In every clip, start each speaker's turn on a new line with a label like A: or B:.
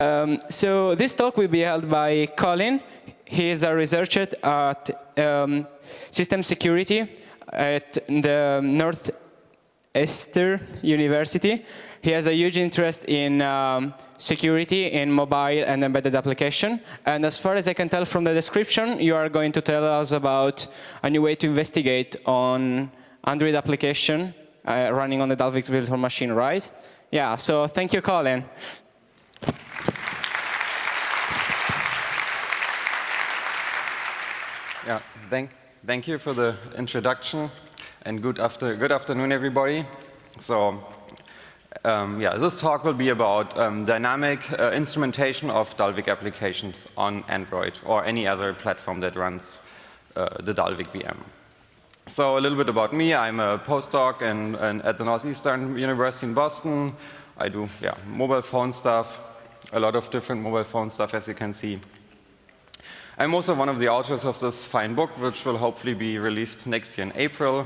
A: So this talk will be held by Colin. He is a researcher at System Security at the Northeastern University. He has a huge interest in security in mobile and embedded application. And as far as I can tell from the description, you are going to tell us about a new way to investigate on Android application running on the Dalvik virtual machine, right? Yeah, so thank you, Colin.
B: Yeah, thank you for the introduction, and good afternoon, everybody. So, yeah, this talk will be about dynamic instrumentation of Dalvik applications on Android or any other platform that runs the Dalvik VM. So, a little bit about me. I'm a postdoc at the Northeastern University in Boston. I do mobile phone stuff, a lot of different mobile phone stuff, as you can see. I'm also one of the authors of this fine book, which will hopefully be released next year in April.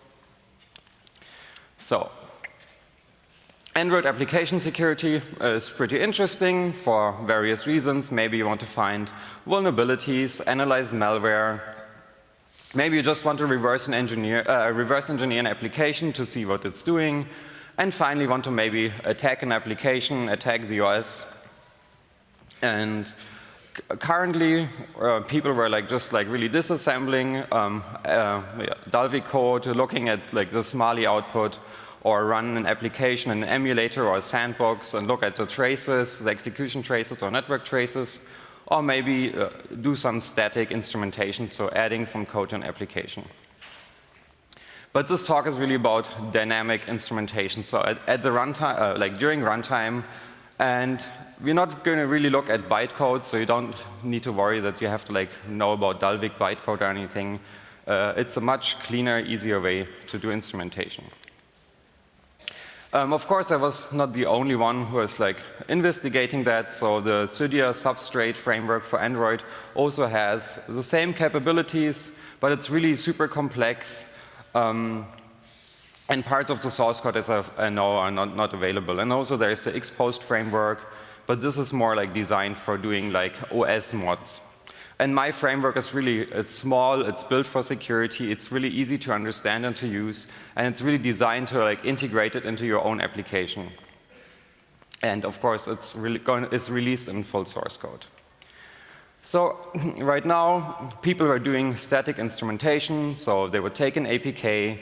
B: So, Android application security is pretty interesting for various reasons. Maybe you want to find vulnerabilities, analyze malware. Maybe you just want to reverse engineer an application to see what it's doing. And finally, want to maybe attack an application, attack the OS. And currently, people were just really disassembling Dalvik code, looking at the Smali output, or run an application in an emulator or a sandbox and look at the traces, the execution traces or network traces, or maybe do some static instrumentation, so adding some code to an application. But this talk is really about dynamic instrumentation. So at the runtime, during runtime, and we're not going to really look at bytecode, so you don't need to worry that you have to know about Dalvik bytecode or anything. It's a much cleaner, easier way to do instrumentation. Of course, I was not the only one who was investigating that. So the Cydia substrate framework for Android also has the same capabilities, but it's really super complex. And parts of the source code, as I know, are not available. And also there's the Xpost framework, but this is more designed for doing OS mods. And my framework is it's small, it's built for security, it's really easy to understand and to use, and it's really designed to integrate it into your own application. And of course, it's released in full source code. So right now, people are doing static instrumentation, so they would take an APK,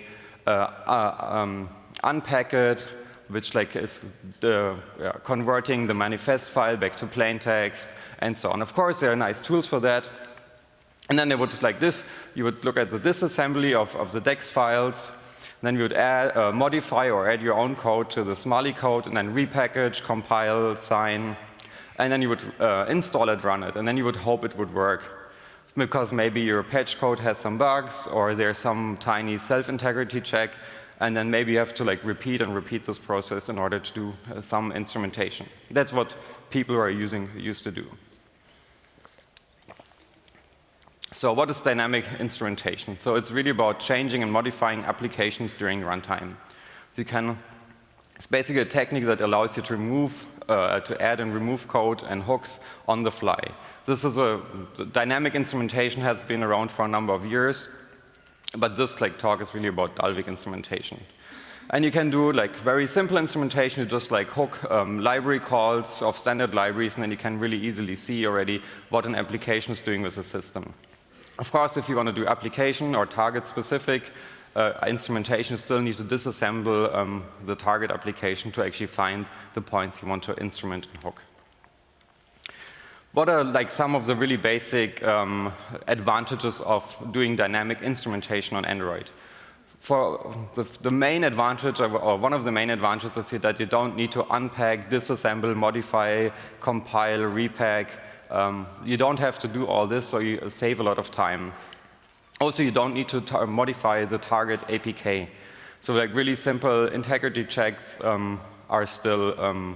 B: unpack it, which is converting the manifest file back to plain text, and so on. Of course, there are nice tools for that. And then they would, you would look at the disassembly of the DEX files. Then you would modify or add your own code to the Smali code, and then repackage, compile, sign. And then you would install it, run it, and then you would hope it would work. Because maybe your patch code has some bugs, or there's some tiny self-integrity check, and then maybe you have to repeat and repeat this process in order to do some instrumentation. That's what people who are used to do. So what is dynamic instrumentation? So it's really about changing and modifying applications during runtime. So it's basically a technique that allows you to add and remove code and hooks on the fly. The dynamic instrumentation has been around for a number of years, but this talk is really about Dalvik instrumentation. And you can do very simple instrumentation. You just hook library calls of standard libraries, and then you can really easily see already what an application is doing with the system. Of course, if you want to do application or target specific instrumentation, you still need to disassemble the target application to actually find the points you want to instrument and hook. What are some of the really basic advantages of doing dynamic instrumentation on Android? For the main advantage, or one of the main advantages, is that you don't need to unpack, disassemble, modify, compile, repack. You don't have to do all this, so you save a lot of time. Also, you don't need to modify the target APK. So really simple integrity checks are still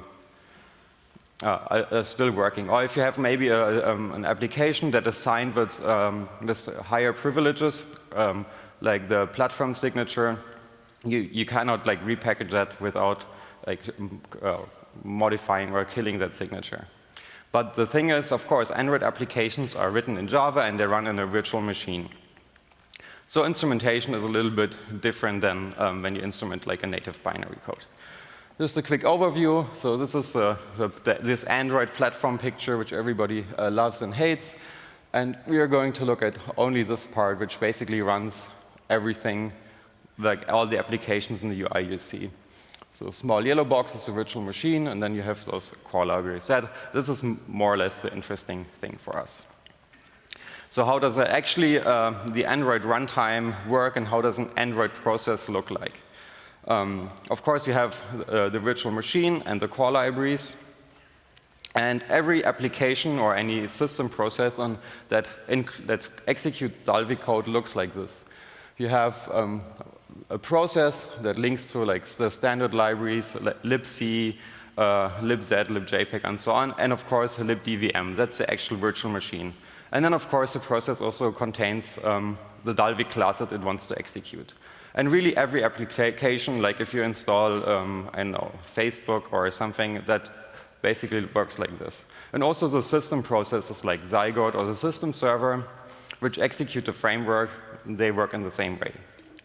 B: working. Or if you have maybe an application that is signed with higher privileges, like the platform signature, you cannot repackage that without modifying or killing that signature. But the thing is, of course, Android applications are written in Java and they run in a virtual machine. So instrumentation is a little bit different than when you instrument like a native binary code. Just a quick overview. So this is this Android platform picture, which everybody loves and hates. And we are going to look at only this part, which basically runs everything, like all the applications in the UI you see. So small yellow box is a virtual machine, and then you have those core libraries. This is more or less the interesting thing for us. So how does actually the Android runtime work, and how does an Android process look like? Of course, you have the virtual machine and the core libraries. And every application or any system process that executes Dalvik code looks like this. You have a process that links to like the standard libraries, libc, libz, libjpeg, and so on, and of course libdvm. That's the actual virtual machine. And then of course the process also contains the Dalvik class that it wants to execute. And really every application, like if you install, I don't know, Facebook or something, that basically works like this. And also the system processes like Zygote or the system server, which execute the framework, they work in the same way.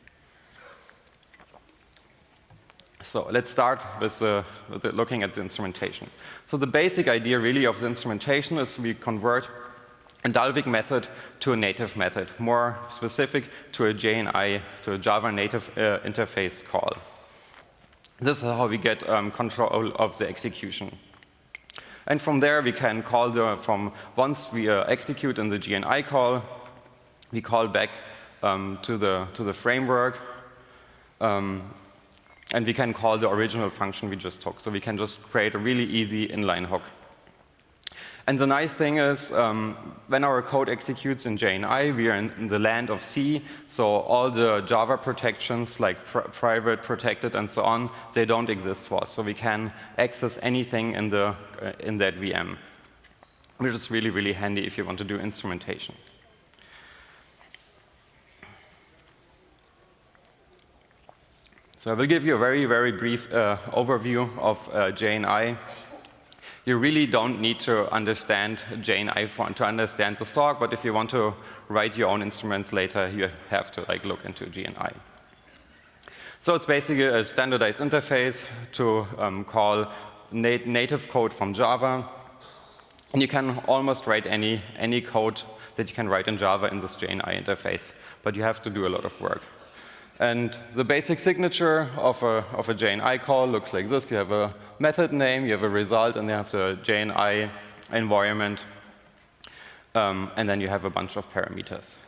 B: So let's start with looking at the instrumentation. So the basic idea really of the instrumentation is we convert a Dalvik method to a native method, more specific to a JNI, to a Java native interface call. This is how we get control of the execution. And from there we can call once we execute in the JNI call, we call back to the framework, and we can call the original function we just took. So we can just create a really easy inline hook. And the nice thing is, when our code executes in JNI, we are in the land of C, so all the Java protections like private, protected, and so on, they don't exist for us. So we can access anything in that VM, which is really, really handy if you want to do instrumentation. So I will give you a very, very brief overview of JNI. You really don't need to understand JNI to understand the talk, but if you want to write your own instruments later, you have to look into JNI. So it's basically a standardized interface to call native code from Java. And you can almost write any code that you can write in Java in this JNI interface, but you have to do a lot of work. And the basic signature of a JNI call looks like this. You have a method name, you have a result, and you have the JNI environment. And then you have a bunch of parameters.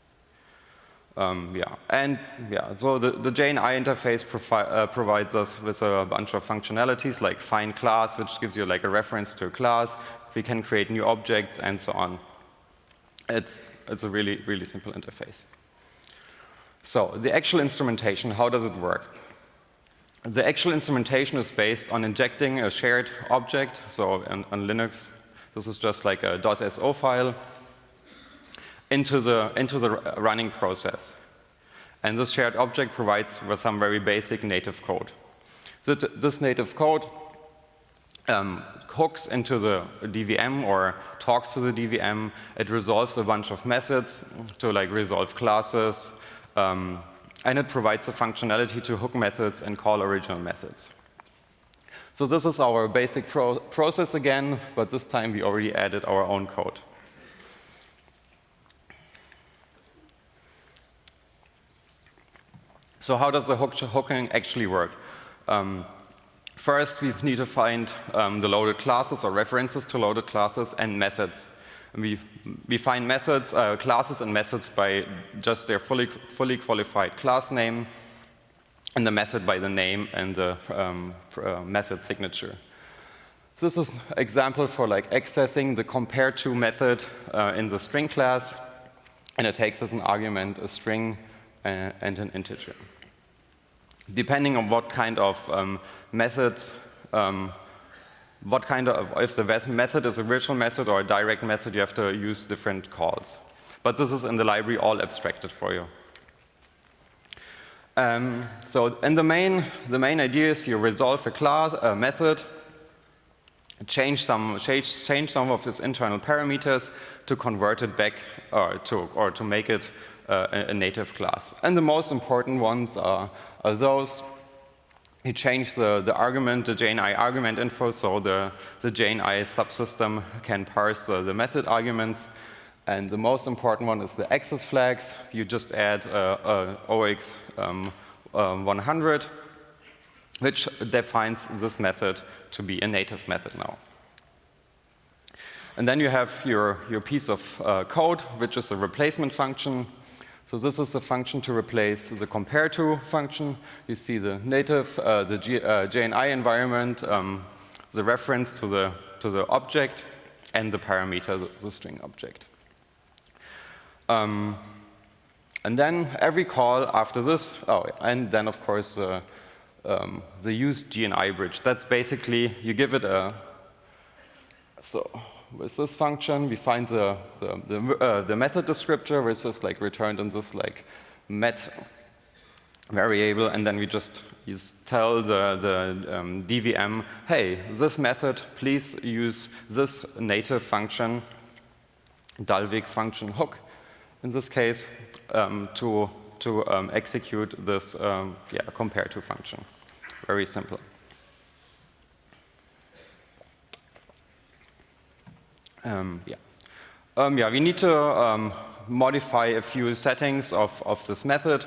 B: So the JNI interface provides us with a bunch of functionalities like find class, which gives you like a reference to a class. We can create new objects and so on. It's a really, really simple interface. So the actual instrumentation, how does it work? The actual instrumentation is based on injecting a shared object. So on Linux, this is just like a .so file into the running process. And this shared object provides with some very basic native code. So this native code hooks into the DVM or talks to the DVM. It resolves a bunch of methods to resolve classes. And it provides the functionality to hook methods and call original methods. So this is our basic process again, but this time we already added our own code. So how does the hooking actually work? First, we need to find the loaded classes or references to loaded classes and methods. We find methods, classes and methods by just their fully qualified class name, and the method by the name and the method signature. This is an example for accessing the compare to method in the string class, and it takes as an argument a string and an integer. Depending on what kind of methods, if the method is a virtual method or a direct method, you have to use different calls. But this is in the library all abstracted for you. So in the main idea is you resolve a method, change some of its internal parameters to convert it back or to make it a native class. And the most important ones are those. You change the argument, the JNI argument info, so the JNI subsystem can parse the method arguments. And the most important one is the access flags. You just add OX 100, which defines this method to be a native method now. And then you have your piece of code, which is a replacement function. So this is the function to replace the compare to function. You see the native, the JNI environment, the reference to the object, and the parameter, the string object. And then every call after this, and then of course the use GNI bridge. That's basically, you give it a, so with this function, we find the method descriptor, which is like returned in this like met variable, and then we just tell the DVM, hey, this method, please use this native function, Dalvik function hook, in this case, to execute this compare to function. Very simple. We need to modify a few settings of this method.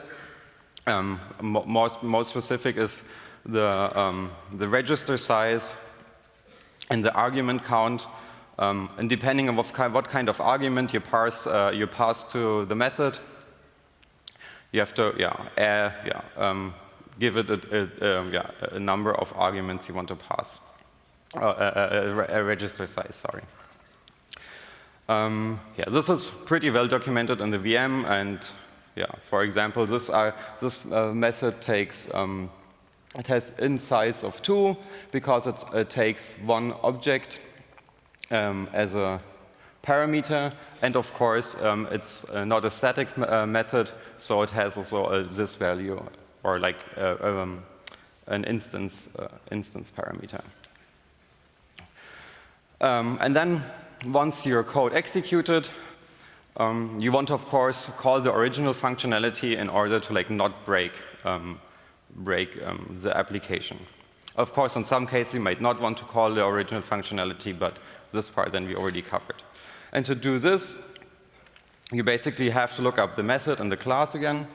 B: Most specific is the register size and the argument count. And depending on what kind of argument you pass to the method, you have to give it a number of arguments you want to pass, a register size. Sorry. This is pretty well documented in the VM, and for example, this method takes it has int size of 2 because it takes one object as a parameter, and of course it's not a static method, so it has also this value, or like an instance parameter. And then once your code executed, you want to of course call the original functionality in order to like not break the application. Of course, in some cases you might not want to call the original functionality, but this part then we already covered. And to do this, you basically have to look up the method and the class again,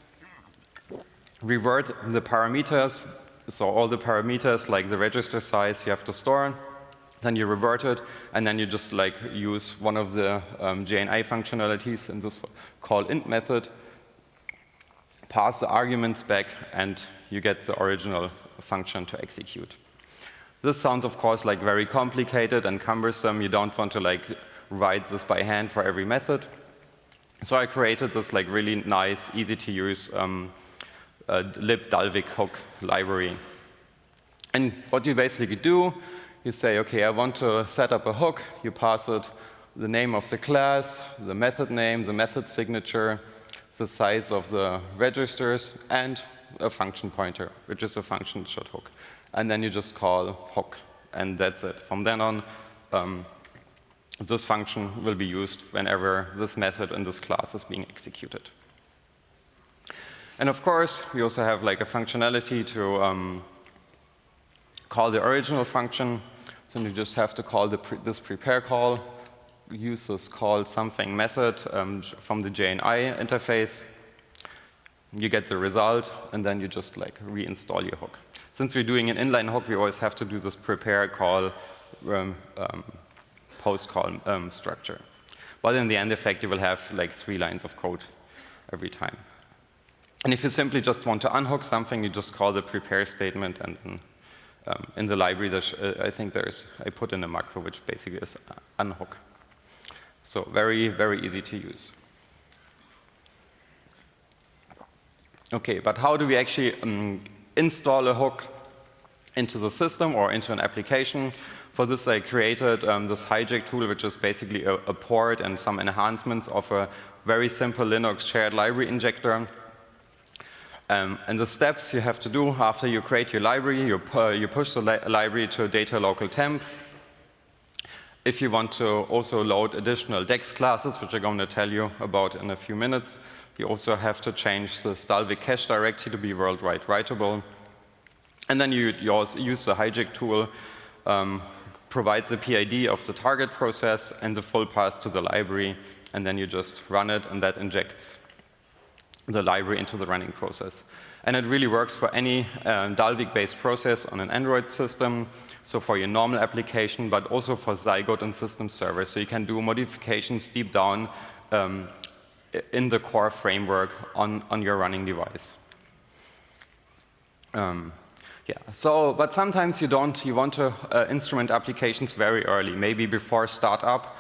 B: revert the parameters, so all the parameters like the register size you have to store, then you revert it, and then you just like use one of the JNI functionalities in this call int method, pass the arguments back, and you get the original function to execute. This sounds, of course, like very complicated and cumbersome. You don't want to like write this by hand for every method. So I created this like really nice, easy to use libdalvik hook library. And what you basically do, you say, okay, I want to set up a hook. You pass it the name of the class, the method name, the method signature, the size of the registers, and a function pointer, which is a function short hook. And then you just call hook, and that's it. From then on, this function will be used whenever this method in this class is being executed. And of course, we also have like a functionality to call the original function. So you just have to call this prepare call, use this call something method from the JNI interface. You get the result, and then you just like reinstall your hook. Since we're doing an inline hook, we always have to do this prepare call, post call structure. But in the end effect, you will have like 3 lines of code every time. And if you simply just want to unhook something, you just call the prepare statement, and in the library, I think I put in a macro which basically is unhook. So very, very easy to use. Okay, but how do we actually install a hook into the system or into an application? For this, I created this hijack tool, which is basically a port and some enhancements of a very simple Linux shared library injector. And the steps you have to do after you create your library, you push the library to a data local temp. If you want to also load additional DEX classes, which I'm going to tell you about in a few minutes, you also have to change the Stalvik cache directory to be worldwide writable. And then you also use the hijack tool, provides the PID of the target process and the full path to the library, and then you just run it, and that injects the library into the running process. And it really works for any Dalvik-based process on an Android system, so for your normal application, but also for Zygote and system servers. So you can do modifications deep down in the core framework on your running device. Yeah. So, but sometimes you want to instrument applications very early, maybe before startup,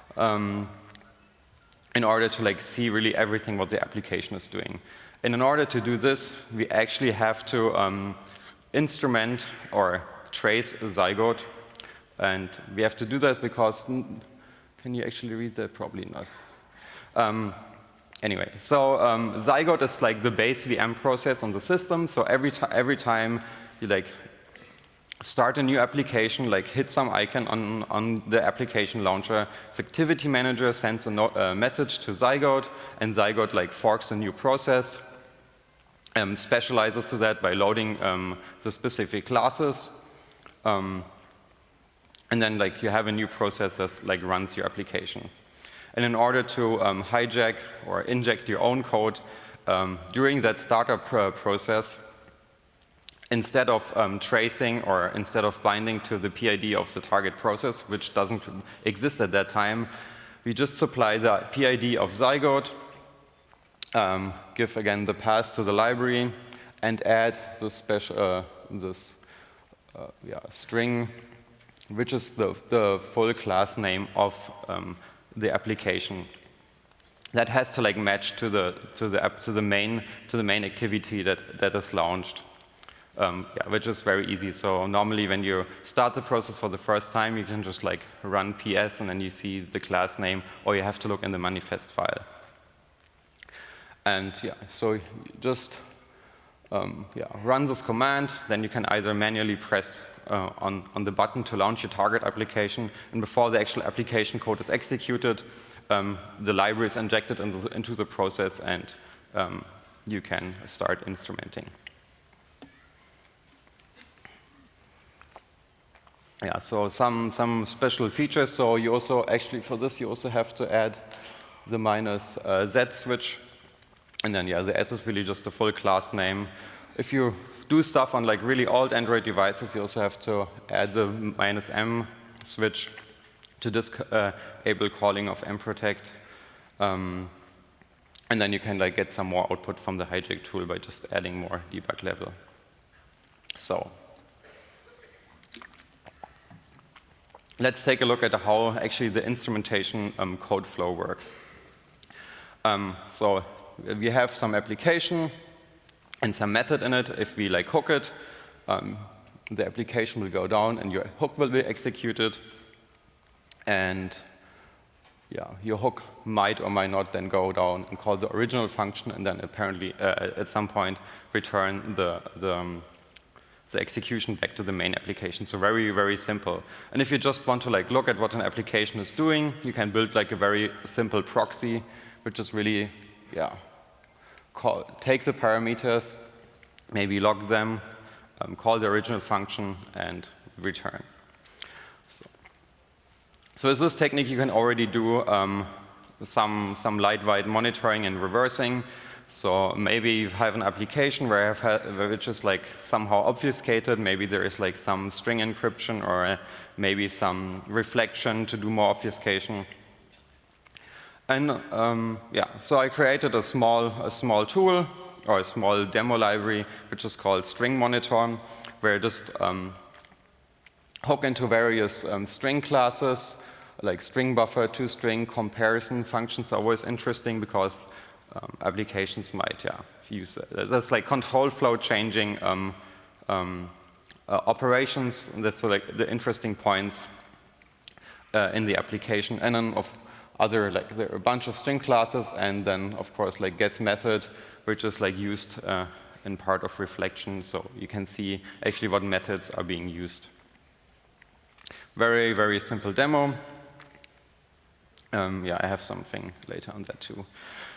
B: in order to like see really everything what the application is doing. And in order to do this, we actually have to instrument or trace a Zygote. And we have to do that because, can you actually read that? Probably not. Anyway, so Zygote is like the base VM process on the system. So every time you like start a new application, like hit some icon on the application launcher, the activity manager sends a message to Zygote, and Zygote like forks a new process, specializes to that by loading the specific classes, and then like you have a new process that like runs your application. And in order to hijack or inject your own code during that startup process, instead of tracing or instead of binding to the PID of the target process, which doesn't exist at that time, we just supply the PID of Zygote, give again the path to the library, and add this special string, which is the full class name of the application. That has to like match to the main activity that is launched. Which is very easy. So normally when you start the process for the first time, you can just like run PS and then you see the class name, or you have to look in the manifest file. And yeah, so you just run this command, then you can either manually press on the button to launch your target application, and before the actual application code is executed, the library is injected into the process, and you can start instrumenting. Yeah, so some special features. So you also actually for this you also have to add the -z switch, and then yeah, the S is really just the full class name. If you do stuff on like really old Android devices, you also have to add the -m switch to disable calling of mprotect, and then you can like get some more output from the hijack tool by just adding more debug level. So let's take a look at how actually the instrumentation code flow works. So we have some application and some method in it. If we like hook it, the application will go down and your hook will be executed. And yeah, your hook might or might not then go down and call the original function, and then apparently at some point return the execution back to the main application. So very, very simple. And if you just want to like look at what an application is doing, you can build like a very simple proxy, which is really, take the parameters, maybe log them, call the original function, and return. So with this technique, you can already do some lightweight monitoring and reversing. So maybe you have an application which is like somehow obfuscated. Maybe there is like some string encryption or maybe some reflection to do more obfuscation. And so I created a small tool or a small demo library which is called String Monitor, where I just hook into various string classes like string buffer, toString, comparison. Functions are always interesting because applications might use that's like control flow changing operations. That's like the interesting points in the application. And then there are a bunch of string classes, and then of course like get method, which is like used in part of reflection. So you can see actually what methods are being used. Very, very simple demo. Yeah, I have something later on that too.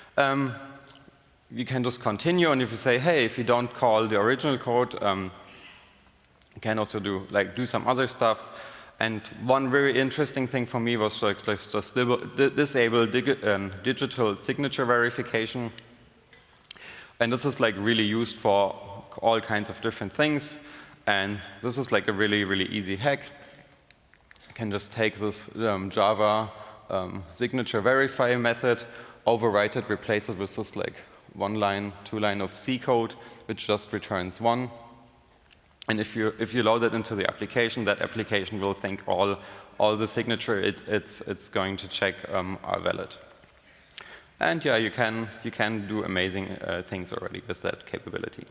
B: You can just continue, and if you say, hey, if you don't call the original code, you can also do some other stuff. And one very interesting thing for me was just disable digital signature verification. And this is like really used for all kinds of different things. And this is like a really, really easy hack. You can just take this Java signature verify method, overwrite it, replace it with this like 1 line, 2 line of C code, which just returns 1. And if you load it into the application, that application will think all the signature it's going to check are valid. And yeah, you can do amazing things already with that capability.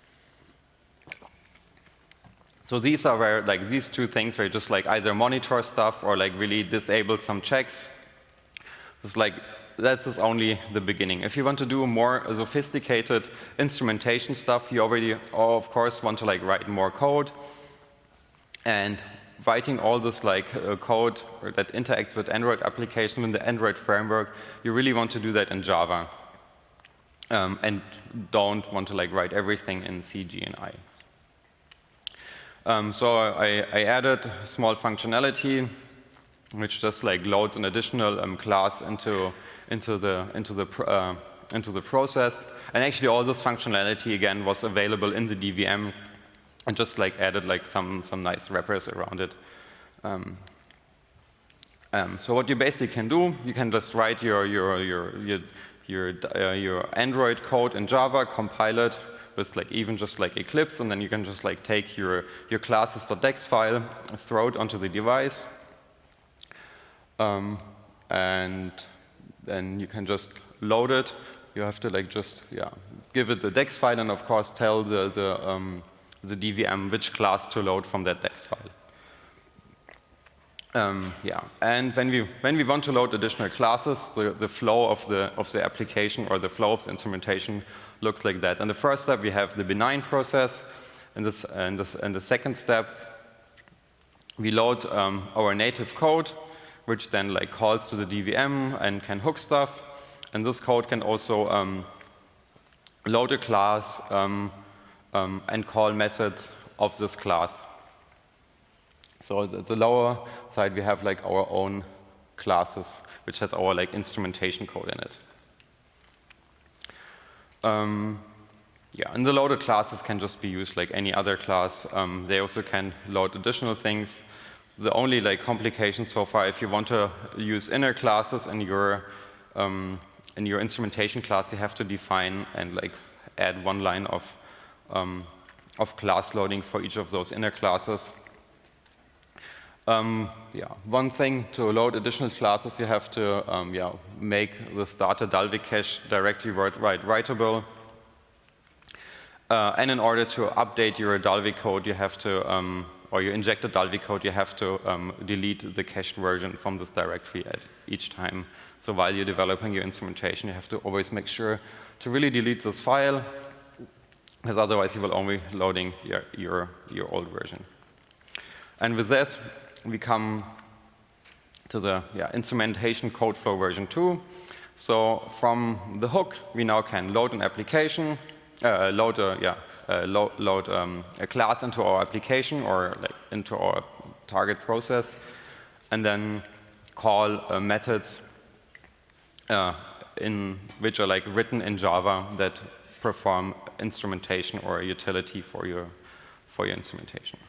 B: So these are where like these two things where you just like either monitor stuff or like really disable some checks. It's like that's only the beginning. If you want to do more sophisticated instrumentation stuff, you already, of course, want to like write more code. And writing all this like code that interacts with Android application in the Android framework, you really want to do that in Java, and don't want to like write everything in C, G, and I. So I added small functionality, which just like loads an additional class into the process. And actually all this functionality again was available in the DVM, and just like added like some nice wrappers around it. So what you basically can do, you can just write your Android code in Java, compile it with like even just like Eclipse, and then you can just like take your classes.dex file, throw it onto the device. And then you can just load it. You have to like just give it the DEX file, and of course tell the DVM which class to load from that DEX file. And when we want to load additional classes, the flow of the application or the flow of the instrumentation looks like that. In the first step, we have the benign process. In the second step, we load our native code, which then like calls to the DVM and can hook stuff. And this code can also load a class and call methods of this class. So at the lower side, we have like our own classes, which has our like instrumentation code in it. And the loaded classes can just be used like any other class. They also can load additional things. The only like complication so far, if you want to use inner classes in your instrumentation class, you have to define and like add 1 line of class loading for each of those inner classes. One thing to load additional classes, you have to make the starter Dalvik cache directly writable. And in order to update your Dalvik code, you have to or your injected Dalvik code, you have to delete the cached version from this directory at each time. So while you're developing your instrumentation, you have to always make sure to really delete this file, because otherwise you will only loading your old version. And with this, we come to the instrumentation code flow version 2. So from the hook, we now can load an application, load a class into our application or like into our target process, and then call methods which are like written in Java that perform instrumentation or a utility for your instrumentation.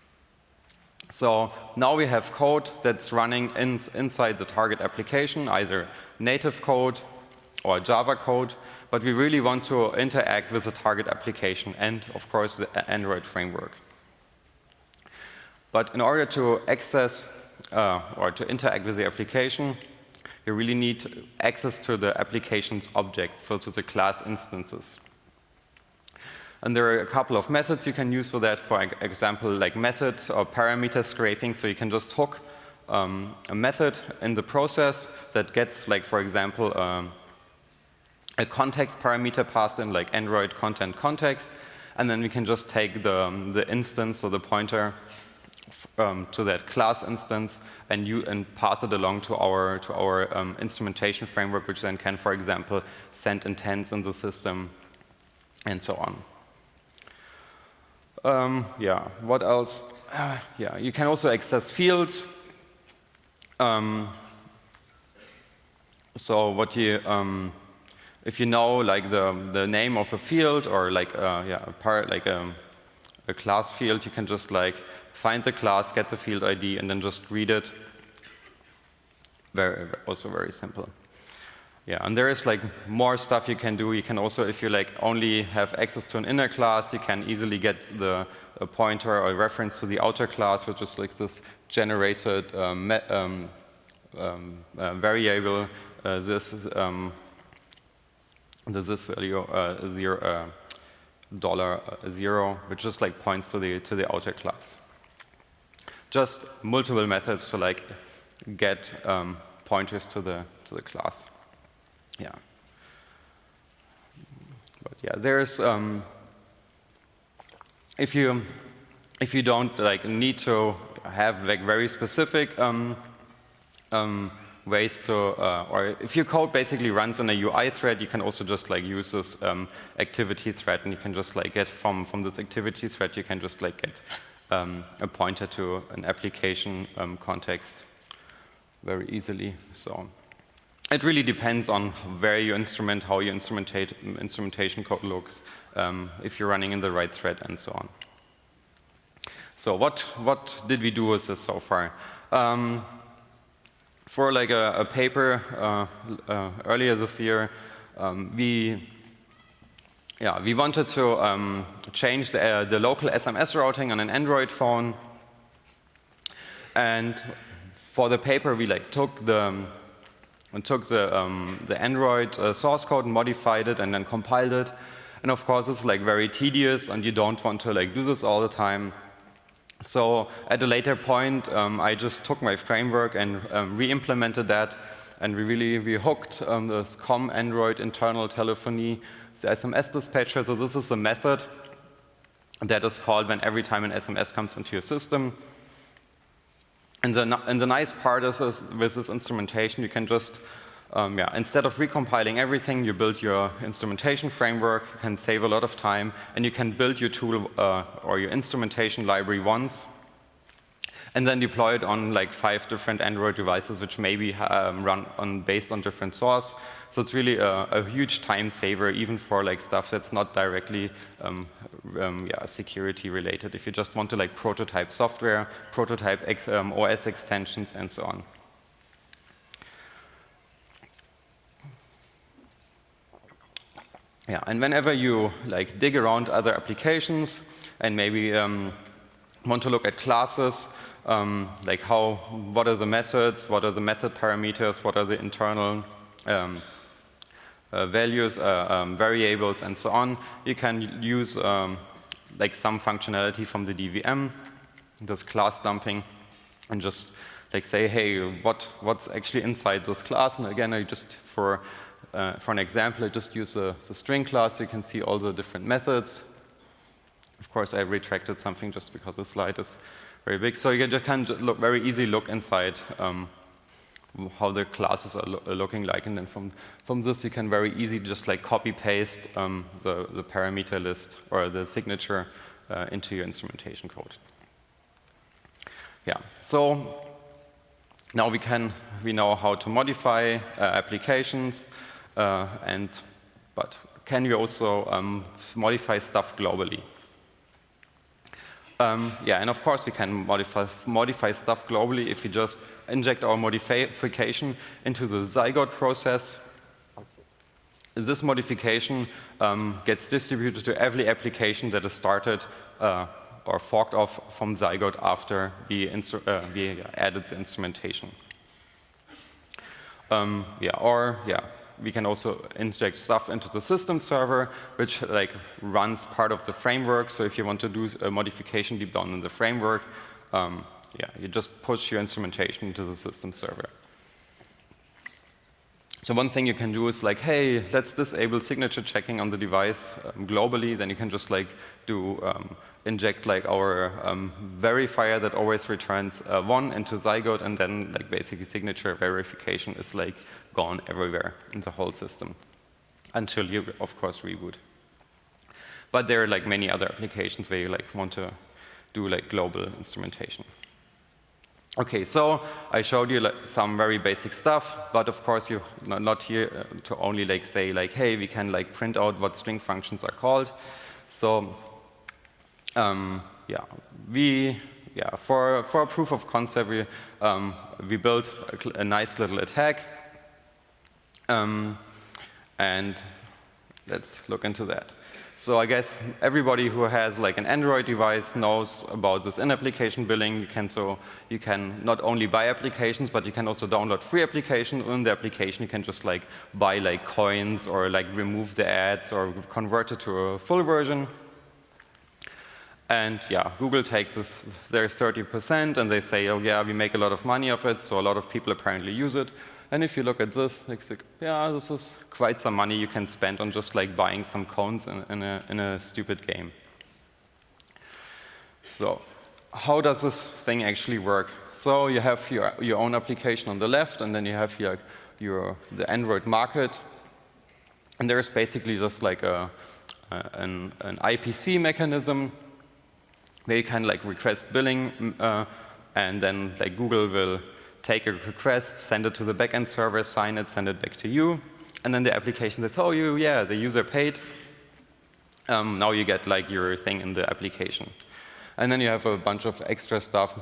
B: So now we have code that's running inside the target application, either native code or Java code, but we really want to interact with the target application and, of course, the Android framework. But in order to access or to interact with the application, you really need access to the application's objects, so to the class instances. And there are a couple of methods you can use for that, for example, like methods or parameter scraping. So you can just hook a method in the process that gets, like, for example, a context parameter passed in, like Android content context, and then we can just take the instance or the pointer to that class instance and pass it along to our instrumentation framework, which then can, for example, send intents in the system and so on. Yeah, what else? Yeah, you can also access fields. So what you, if you know like the name of a field or like a class field, you can just like find the class, get the field ID, and then just read it. Also very simple. Yeah, and there is like more stuff you can do. You can also, if you like only have access to an inner class, you can easily get a pointer or a reference to the outer class, which is like this generated variable. This is this value $0, which just like points to the outer class. Just multiple methods to like get pointers to the class. Yeah. But yeah, there's if you don't like need to have like very specific ways to, or if your code basically runs on a UI thread, you can also just like use this activity thread, and you can just like get from this activity thread, you can just like get a pointer to an application context very easily. So it really depends on where you instrument, how your instrumentation code looks, if you're running in the right thread, and so on. So what did we do with this so far? For like a paper earlier this year, we wanted to change the local SMS routing on an Android phone, and for the paper we like took the Android source code and modified it and then compiled it. And of course it's like very tedious, and you don't want to like do this all the time. So at a later point, I just took my framework and re-implemented that, and we hooked this COM Android internal telephony, the SMS dispatcher. So this is a method that is called when every time an SMS comes into your system. And the nice part is with this instrumentation, you can just, instead of recompiling everything, you build your instrumentation framework, you can save a lot of time, and you can build your tool or your instrumentation library once, and then deploy it on like 5 different Android devices, which maybe run based on different source. So it's really a huge time saver, even for like stuff that's not directly security related. If you just want to like prototype software, prototype OS extensions, and so on. Yeah, and whenever you like dig around other applications and maybe want to look at classes, like what are the methods, what are the method parameters, what are the internal values, variables, and so on, you can use like some functionality from the DVM, this class dumping, and just like say, hey, what's actually inside this class? And again, I just for an example, I just use the string class. You can see all the different methods. Of course, I retracted something just because the slide is very big. So you can very easily look inside how the classes are looking like, and then from this you can very easily just like copy paste the parameter list or the signature into your instrumentation code. Yeah. So now we know how to modify applications. But can you also modify stuff globally? And of course we can modify stuff globally if we just inject our modification into the Zygote process. This modification gets distributed to every application that is started or forked off from Zygote after we added the instrumentation. We can also inject stuff into the system server, which like runs part of the framework. So if you want to do a modification deep down in the framework, you just push your instrumentation into the system server. So one thing you can do is like, hey, let's disable signature checking on the device globally. Then you can just like do inject like our verifier that always returns 1 into Zygote, and then like basically signature verification is like gone everywhere in the whole system until you, of course, reboot. But there are like many other applications where you like want to do like global instrumentation. Okay, so I showed you like some very basic stuff, but of course you're not here to only like say like, hey, we can like print out what string functions are called. So for a proof of concept, we built a nice little attack, and let's look into that. So I guess everybody who has like an Android device knows about this in-application billing. You can not only buy applications, but you can also download free applications. In the application, you can just like buy like coins or like remove the ads or convert it to a full version. And yeah, Google takes their 30% and they say, oh yeah, we make a lot of money of it, so a lot of people apparently use it. And if you look at this, it's like, yeah, this is quite some money you can spend on just like buying some coins in a stupid game. So how does this thing actually work? So you have your own application on the left, and then you have the Android market. And there is basically just like an IPC mechanism where you can like request billing, and then like Google will take a request, send it to the backend server, sign it, send it back to you, and then the application says, oh, yeah, the user paid. Now you get like your thing in the application, and then you have a bunch of extra stuff.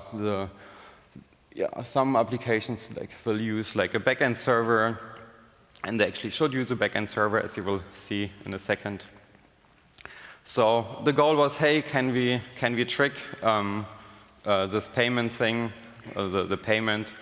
B: Some applications like will use like a backend server, and they actually should use a backend server, as you will see in a second. So the goal was, hey, can we trick this payment thing, the payment,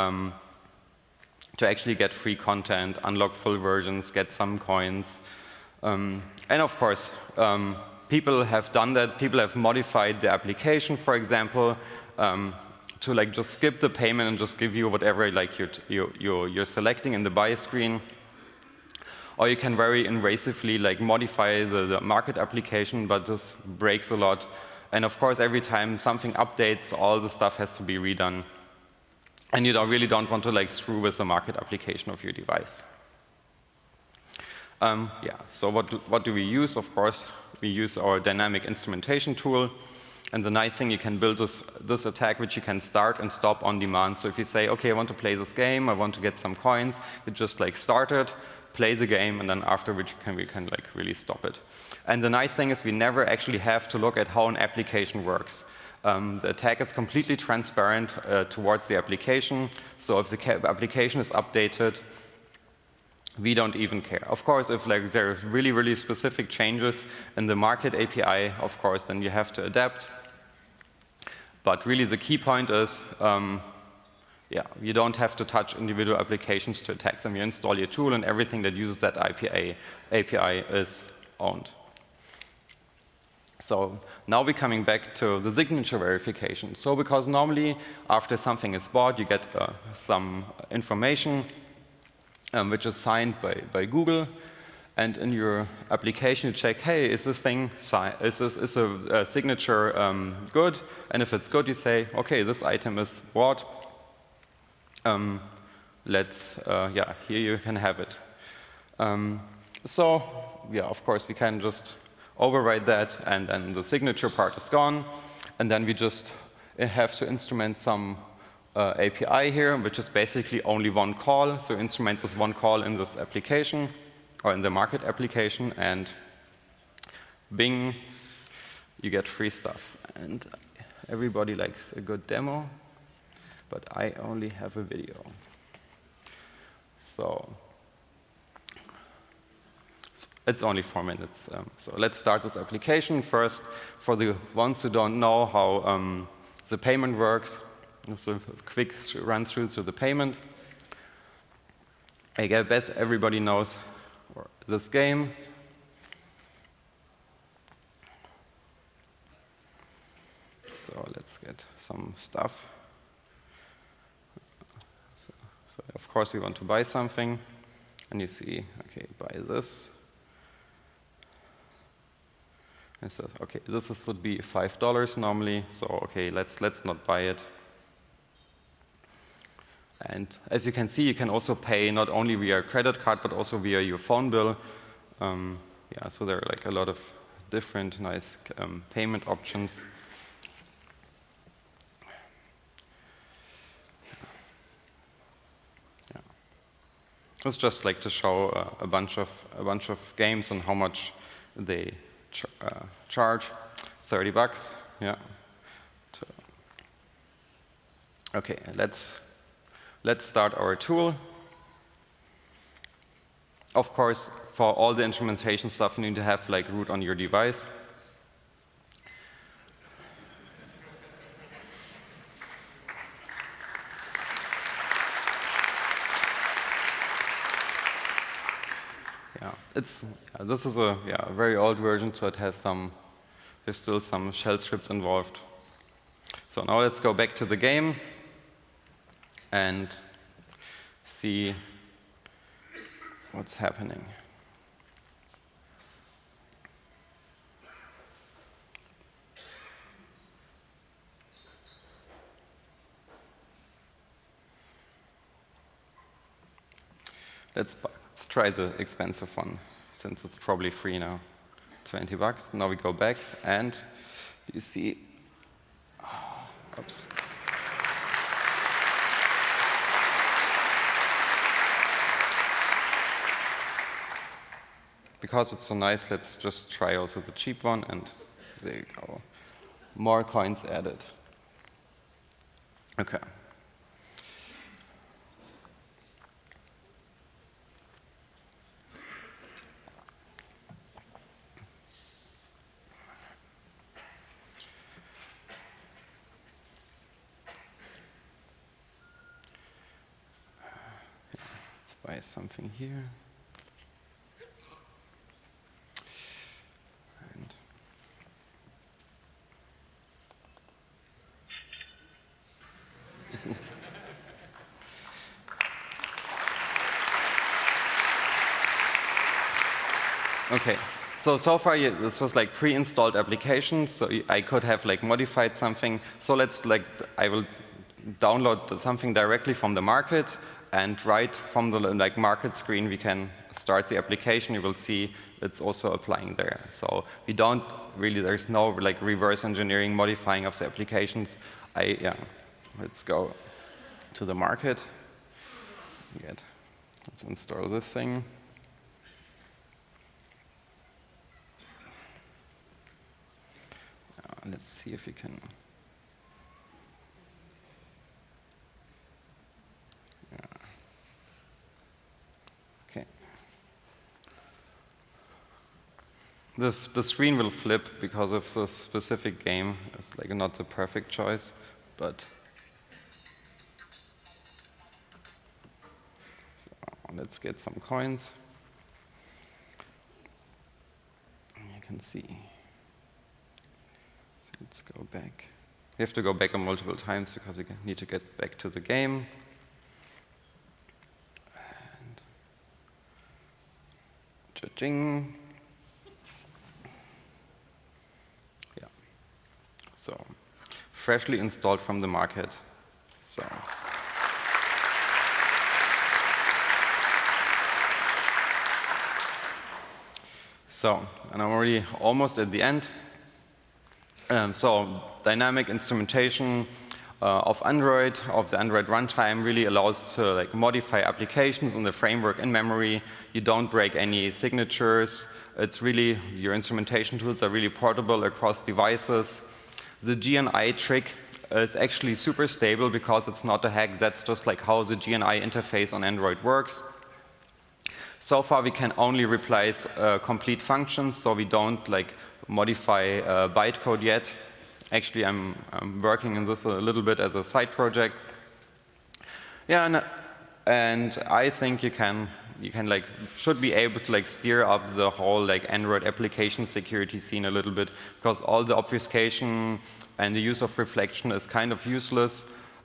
B: to actually get free content, unlock full versions, get some coins. And of course, people have done that. People have modified the application, for example, to like just skip the payment and just give you whatever like you're selecting in the buy screen. Or you can very invasively like modify the market application, but this breaks a lot. And of course, every time something updates, all the stuff has to be redone. And you really don't want to like screw with the market application of your device. So what do we use? Of course, we use our dynamic instrumentation tool. And the nice thing, you can build this attack which you can start and stop on demand. So if you say, okay, I want to play this game, I want to get some coins, you just like start it, play the game, and then afterwards we can like really stop it. And the nice thing is we never actually have to look at how an application works. The attack is completely transparent towards the application. So if the application is updated, we don't even care. Of course, if like there's really, really specific changes in the market API, of course, then you have to adapt. But really the key point is, you don't have to touch individual applications to attack them. You install your tool, and everything that uses that API is owned. So now we're coming back to the signature verification. So because normally after something is bought, you get some information which is signed by Google. And in your application, you check, hey, is this thing is a signature good? And if it's good, you say, okay, this item is bought. Here you can have it. Of course, we can just override that, and then the signature part is gone. And then we just have to instrument some API here, which is basically only one call. So instrument is one call in this application, or in the market application, and bing, you get free stuff. And everybody likes a good demo, but I only have a video. So it's only 4 minutes. So let's start this application first. For the ones who don't know how the payment works, just a quick run through to the payment. I guess everybody knows this game. So let's get some stuff. So of course we want to buy something, and you see, okay, buy this. It says, okay, would be $5 normally, so okay, let's not buy it. And as you can see, you can also pay not only via credit card, but also via your phone bill. Yeah, so there are like a lot of different nice payment options. Yeah. It's just like to show a bunch of games and how much they charge. $30, yeah. Okay, let's start our tool. Of course, for all the instrumentation stuff, you need to have like root on your device. Yeah, this is a very old version, so it has there's still some shell scripts involved. So now let's go back to the game and see what's happening. Let's try the expensive one, since it's probably free now. $20. Now we go back, and you see, oops. Because it's so nice, let's just try also the cheap one, and there you go. More coins added. Okay. Let's buy something here. Okay, so far this was like pre-installed applications, so I could have like modified something. So I will download something directly from the market, and right from the market screen we can start the application. You will see it's also applying there. So we don't really, there's no like reverse engineering modifying of the applications. Let's go to the market. Let's install this thing. Let's see if we can. Okay. The screen will flip because of the specific game. It's like not the perfect choice, but so let's get some coins. You can see. Let's go back. You have to go back multiple times because you need to get back to the game. And cha-ching. Yeah. So, freshly installed from the market. And I'm already almost at the end. So dynamic instrumentation of Android, of the Android runtime, really allows to modify applications in the framework in memory. You don't break any signatures. It's really, your instrumentation tools are really portable across devices. The GNI trick is actually super stable because it's not a hack. That's just like how the GNI interface on Android works. So far, we can only replace complete functions, so we don't modify bytecode yet. Actually, I'm working on this a little bit as a side project. Yeah, and I think you should be able to steer up the whole Android application security scene a little bit, because all the obfuscation and the use of reflection is kind of useless.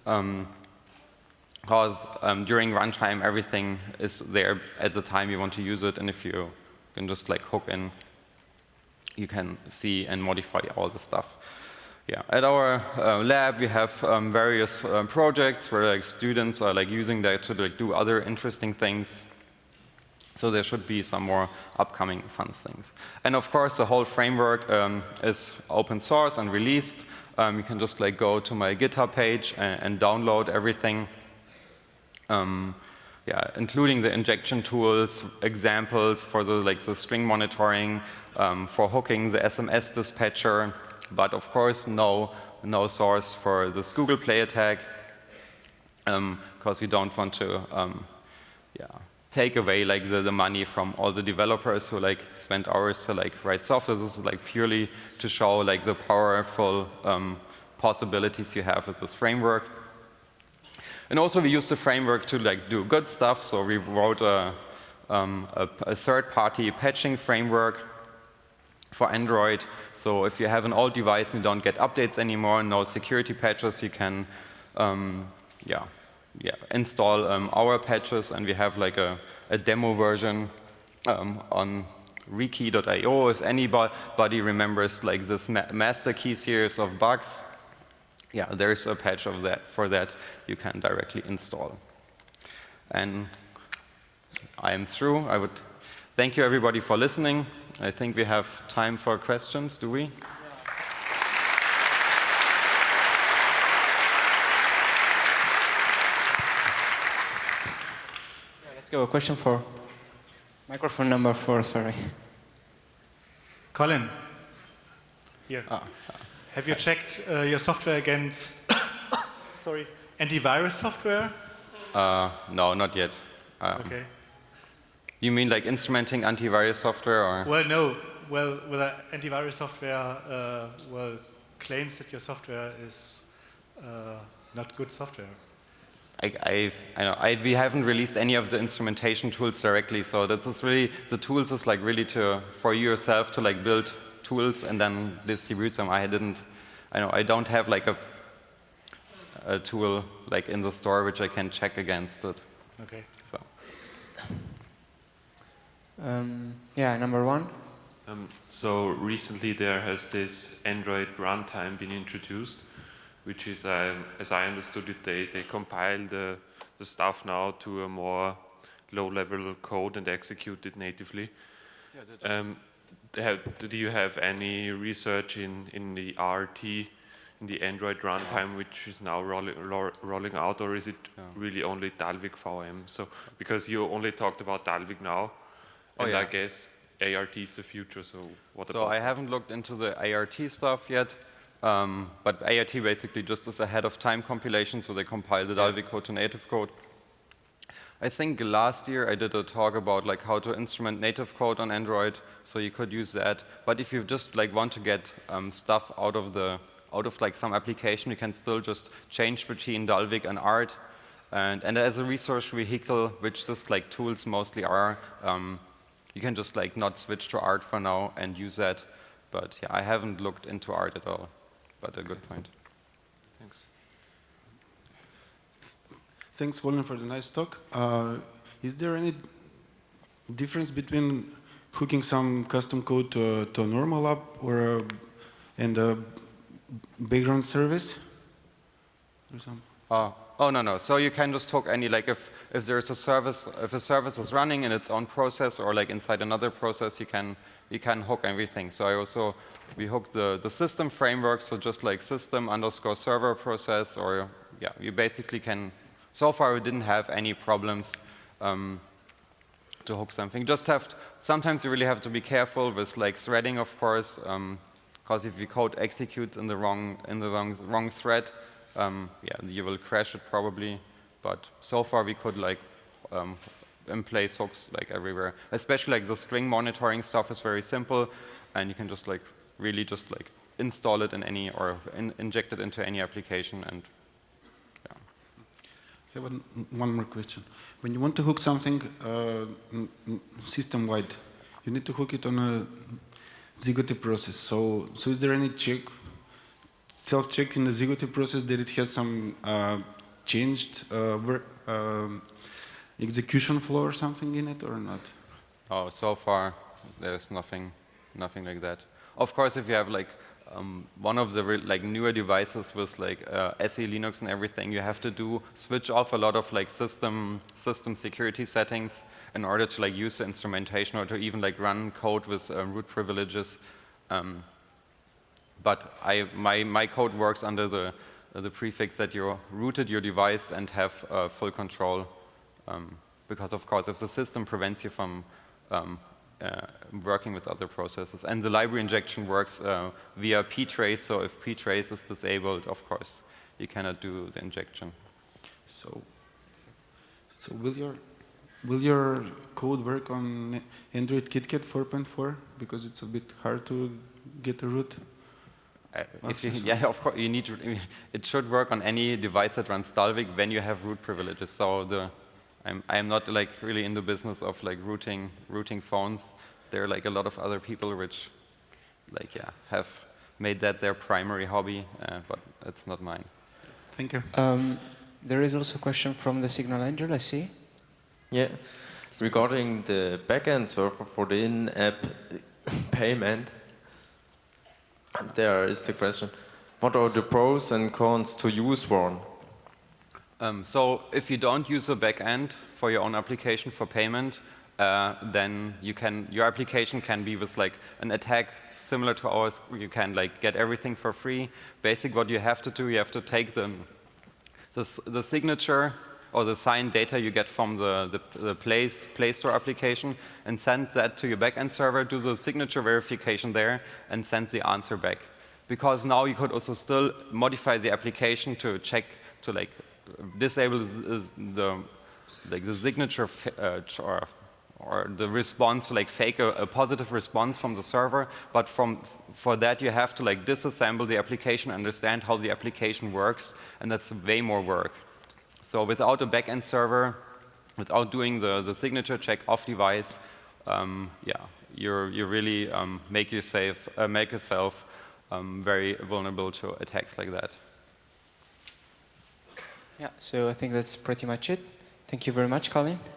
B: Because during runtime, everything is there at the time you want to use it, and if you can just hook in you can see and modify all the stuff. Yeah, at our lab we have various projects where like students are like using that to like do other interesting things. So there should be some more upcoming fun things. And of course, the whole framework is open source and released. You can just like go to my GitHub page and download everything. Yeah, including the injection tools, examples for the string monitoring, for hooking the SMS dispatcher, but of course no source for this Google Play attack, because we don't want to take away like the money from all the developers who like spend hours to like write software. This is like purely to show like the powerful possibilities you have with this framework. And also we use the framework to like do good stuff. So we wrote a third-party patching framework for Android. So if you have an old device and you don't get updates anymore, no security patches, you can install our patches, and we have like a demo version on rekey.io. If anybody remembers like this master key series of bugs, yeah, there's a patch of that for that you can directly install. And I am through. I would thank you everybody for listening. I think we have time for questions, do we?
A: Let's go. A question for microphone number 4, sorry.
C: Colin, here. Have you checked your software against sorry, antivirus software?
B: No, not yet.
C: Okay.
B: You mean like instrumenting antivirus software, or?
C: Well, no. Well, antivirus software claims that your software is not good software.
B: We haven't released any of the instrumentation tools directly, so that's just really, the tools is like really for you yourself to like build tools and then distribute them. I don't have like a tool like in the store which I can check against it.
C: Okay.
B: So.
D: Yeah, number 1.
E: So recently there has this Android runtime been introduced, which is, as I understood it, they compile the stuff now to a more low-level code and execute it natively. Yeah, do you have any research in the RT, in the Android runtime, which is now rolling out, or is it really only Dalvik VM? So, because you only talked about Dalvik now, and I guess ART is the future, so what about?
B: So I haven't looked into the ART stuff yet, but ART basically just is ahead of time compilation, so they compile the Dalvik code to native code. I think last year I did a talk about like how to instrument native code on Android, so you could use that. But if you just like want to get stuff out of like some application, you can still just change between Dalvik and ART. And as a resource vehicle, which just like tools mostly are, you can just like not switch to ART for now and use that. But yeah, I haven't looked into ART at all, but a good point. Thanks.
F: Thanks, Wolin, for the nice talk. Is there any difference between hooking some custom code to a normal app or and a background service or something?
B: Oh, no. So you can just hook any, like if there's a service, if a service is running in its own process or like inside another process, you can hook everything. So we hook the system framework, so just like system_server process, or yeah, you basically can. So far we didn't have any problems to hook something. Sometimes you really have to be careful with like threading, of course, because if your code executes in the wrong thread, yeah, you will crash it probably. But so far we could like in place hooks like everywhere. Especially like the string monitoring stuff is very simple, and you can just like really just like install it in any or inject it into any application. And yeah.
F: I have one more question. When you want to hook something system-wide, you need to hook it on a Zigoti process. So is there any self-check in the Zigoti process that it has some changed execution flow or something in it, or not?
B: Oh, so far there's nothing like that. Of course, if you have like one of the like newer devices with like SE Linux and everything, you have to switch off a lot of like system security settings in order to like use the instrumentation or to even like run code with root privileges. But my code works under the prefix that you rooted your device and have full control. Because of course, if the system prevents you from working with other processes. And the library injection works via ptrace, so if ptrace is disabled, of course, you cannot do the injection.
F: So will your code work on Android KitKat 4.4? Because it's a bit hard to get a root.
B: Yeah, of course, it should work on any device that runs Dalvik when you have root privileges. So I'm not like really in the business of like rooting phones. There are like a lot of other people which like have made that their primary hobby, but it's not mine.
F: Thank you.
D: There is also a question from the Signal Angel, I see.
G: Yeah, regarding the backend server for the in-app payment, there is the question, what are the pros and cons to use one?
B: So if you don't use a backend for your own application for payment, then your application can be with like an attack similar to ours. You can like get everything for free. Basically, what you have to do, you have to take the signature or the signed data you get from the Play Store application and send that to your backend server, do the signature verification there, and send the answer back. Because now you could also still modify the application to check, to like disable the signature or the response, to like fake a positive response from the server. But for that you have to like disassemble the application, understand how the application works, and that's way more work. So without a backend server, without doing the signature check off device, you really make yourself very vulnerable to attacks like that.
D: Yeah, so I think that's pretty much it. Thank you very much, Colin.